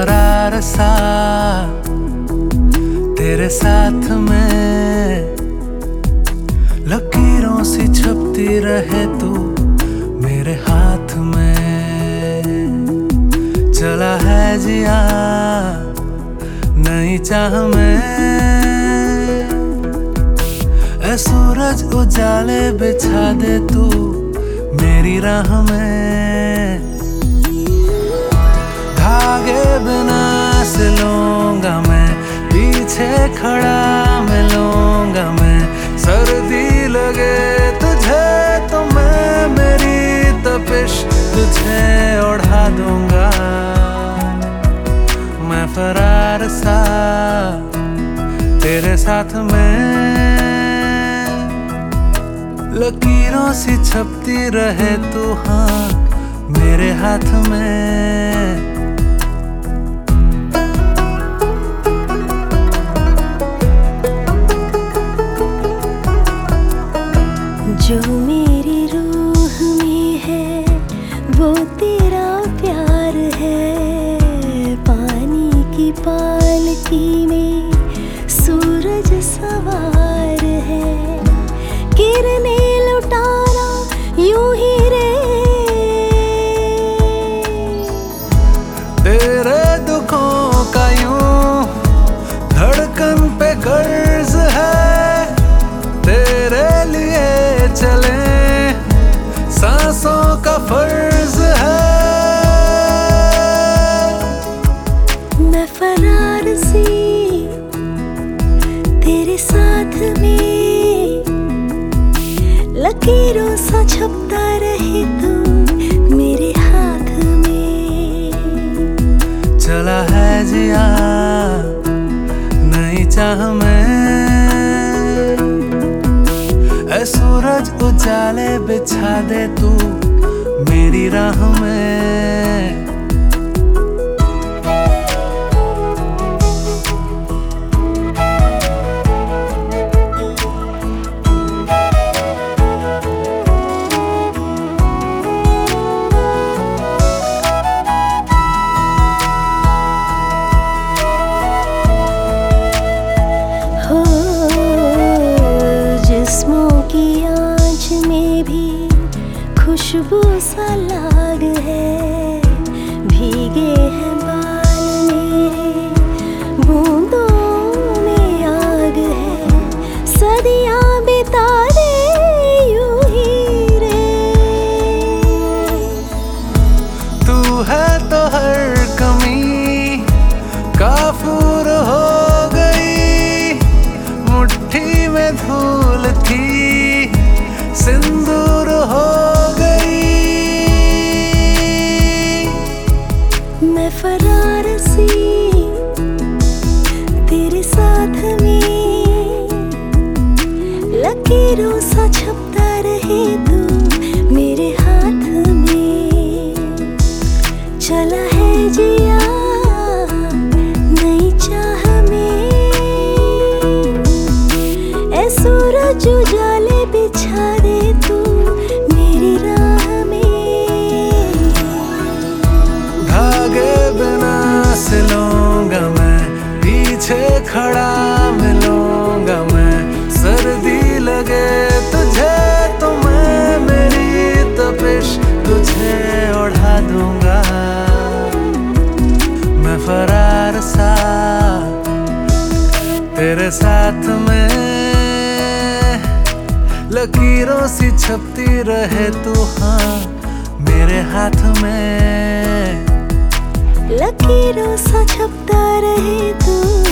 फरार सा तेरे साथ में, लकीरों सी छपती रहे तू मेरे हाथ में। चला है जिया नई चाह में, ऐ सूरज उजाले बिछा दे तू मेरी राह में। धागे बिना सिलूंगा मैं, पीछे खड़ा मिलूंगा मैं। सर्दी लगे तुझे तो मैं मेरी तपिश तुझे ओढ़ा दूंगा। मैं फरार सा तेरे साथ में, लकीरों सी छपती रहे तू हाँ मेरे हाथ में। जो मेरी रूह में है वो तेरा प्यार है। पानी की पालकी में सूरज सवार है। किरने लुटाना यूं ही रे, तेरे दुखों का यूं धड़कन पे कर्ज है। तेरे लिए चले सांसों का फर्ज है। मैं फरार सी तेरे साथ में, लकीरों सा छपता रहे तू मेरे हाथ में। चला है जिया नई चाह में, ऐ सूरज उजाले बिछा दे तू मेरी राह में। खुशबू सा लाग है, भीगे हैं बाल मेरे, बूंदों में आग है। सदियां बिता दे यूं ही रे, तू है तो हर कमी काफूर हो गई। मुट्ठी में धूल थी सिंदूर हो गई। मैं फरार सी तेरे साथ में, लकीरों सा छपता रहे तू मेरे हाथ में। चला है जिया नई चाह में, ऐ सूरज उजाले बिछा दे तू मेरी राह में। धागे बिना सिलूंगा मैं, पीछे खड़ा मिलूंगा मैं। सर्दी लगे तुझे तो मैं मेरी तपिश तुझे ओढ़ा दूंगा। मैं फरार सा तेरे साथ में, लकीरों सी छपती रहे तू हाँ मेरे हाथ में। लकीरों सा छपता रहे तू